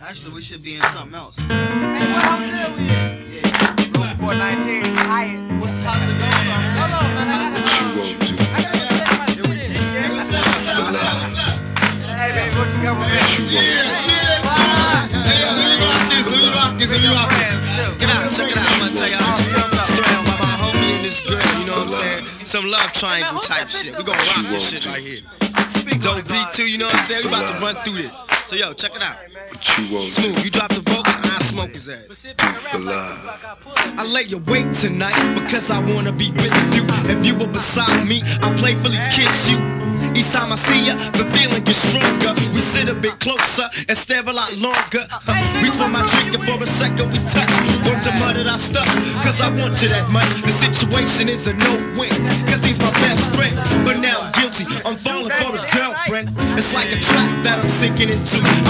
Actually, we should be in something else. Hey, what hotel we in? Yeah. Room 419, Hyatt. How's it going, son? Hold on, man. I gotta go check my shit in. Hey, baby, what you got with me? Hey, yo, let me rock this. Get out, check it out. I'm gonna tell y'all a story about my homie and this girl, you know what I'm saying? Some love triangle type shit. We gonna rock this shit right here. Dope beat too, you know what I'm saying? We about to run through this. So yo, check it out. Smooth, you drop the vocals, I smoke his ass. I lay awake tonight because I wanna be with you. If you were beside me, I'll playfully kiss you. Each time I see ya, the feeling gets stronger. We sit a bit closer and stare a lot longer. Reach for my drink and for a second we touch. Want to mutter our stuff, cause I want you that much. The situation is a no-win, cause he's my best friend. But now I'm guilty, I'm falling for his girlfriend. It's like a trap that I'm sinking into. I